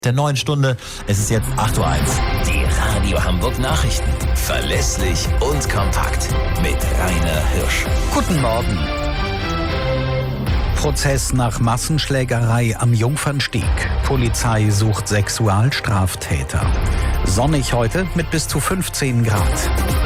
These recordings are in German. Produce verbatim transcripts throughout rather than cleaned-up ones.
Der neuen Stunde. Es ist jetzt acht Uhr eins. Die Radio Hamburg Nachrichten. Verlässlich und kompakt. Mit Rainer Hirsch. Guten Morgen. Prozess nach Massenschlägerei am Jungfernstieg. Polizei sucht Sexualstraftäter. Sonnig heute mit bis zu fünfzehn Grad.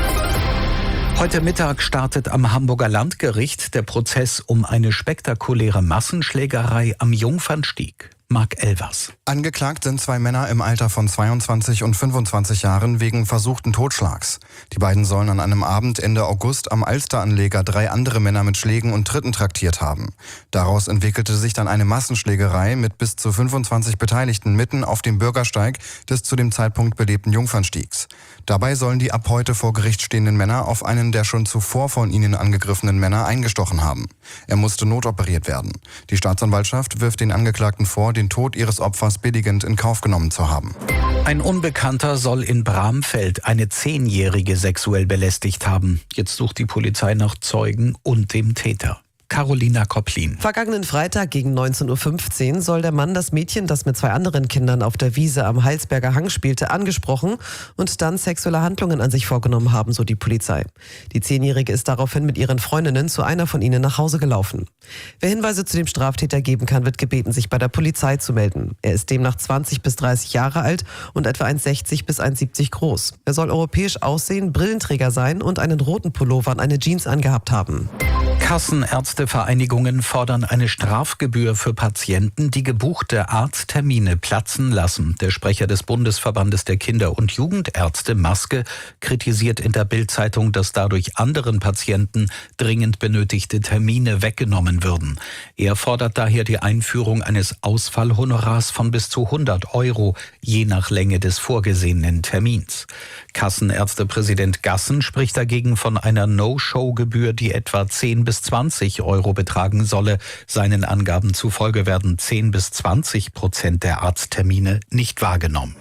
Heute Mittag startet am Hamburger Landgericht der Prozess um eine spektakuläre Massenschlägerei am Jungfernstieg. Marc Elvers. Angeklagt sind zwei Männer im Alter von zweiundzwanzig und fünfundzwanzig Jahren wegen versuchten Totschlags. Die beiden sollen an einem Abend Ende August am Alsteranleger drei andere Männer mit Schlägen und Tritten traktiert haben. Daraus entwickelte sich dann eine Massenschlägerei mit bis zu fünfundzwanzig Beteiligten mitten auf dem Bürgersteig des zu dem Zeitpunkt belebten Jungfernstiegs. Dabei sollen die ab heute vor Gericht stehenden Männer auf einen der schon zuvor von ihnen angegriffenen Männer eingestochen haben. Er musste notoperiert werden. Die Staatsanwaltschaft wirft den Angeklagten vor, den Tod ihres Opfers billigend in Kauf genommen zu haben. Ein Unbekannter soll in Bramfeld eine Zehnjährige sexuell belästigt haben. Jetzt sucht die Polizei nach Zeugen und dem Täter. Carolina Kopplin. Vergangenen Freitag gegen neunzehn Uhr fünfzehn soll der Mann das Mädchen, das mit zwei anderen Kindern auf der Wiese am Heilsberger Hang spielte, angesprochen und dann sexuelle Handlungen an sich vorgenommen haben, so die Polizei. Die Zehnjährige ist daraufhin mit ihren Freundinnen zu einer von ihnen nach Hause gelaufen. Wer Hinweise zu dem Straftäter geben kann, wird gebeten, sich bei der Polizei zu melden. Er ist demnach zwanzig bis dreißig Jahre alt und etwa eins Komma sechzig bis eins Komma siebzig groß. Er soll europäisch aussehen, Brillenträger sein und einen roten Pullover und eine Jeans angehabt haben. Kassenärztevereinigungen fordern eine Strafgebühr für Patienten, die gebuchte Arzttermine platzen lassen. Der Sprecher des Bundesverbandes der Kinder- und Jugendärzte, Maske, kritisiert in der Bild-Zeitung, dass dadurch anderen Patienten dringend benötigte Termine weggenommen würden. Er fordert daher die Einführung eines Ausfallhonorars von bis zu hundert Euro, je nach Länge des vorgesehenen Termins. Kassenärztepräsident Gassen spricht dagegen von einer No-Show-Gebühr, die etwa zehn bis zwanzig Euro betragen solle. Seinen Angaben zufolge werden zehn bis zwanzig Prozent der Arzttermine nicht wahrgenommen.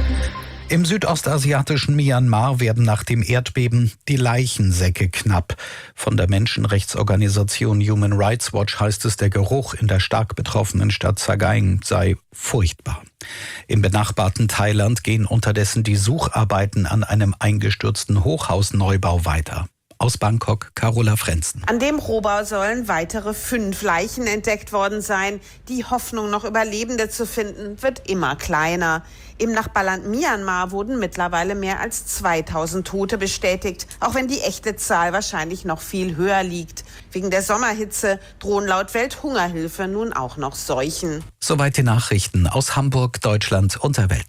Im südostasiatischen Myanmar werden nach dem Erdbeben die Leichensäcke knapp. Von der Menschenrechtsorganisation Human Rights Watch heißt es, der Geruch in der stark betroffenen Stadt Sagaing sei furchtbar. Im benachbarten Thailand gehen unterdessen die Sucharbeiten an einem eingestürzten Hochhausneubau weiter. Aus Bangkok, Carola Frenzen. An dem Rohbau sollen weitere fünf Leichen entdeckt worden sein. Die Hoffnung, noch Überlebende zu finden, wird immer kleiner. Im Nachbarland Myanmar wurden mittlerweile mehr als zweitausend Tote bestätigt, auch wenn die echte Zahl wahrscheinlich noch viel höher liegt. Wegen der Sommerhitze drohen laut Welthungerhilfe nun auch noch Seuchen. Soweit die Nachrichten aus Hamburg, Deutschland und der Welt.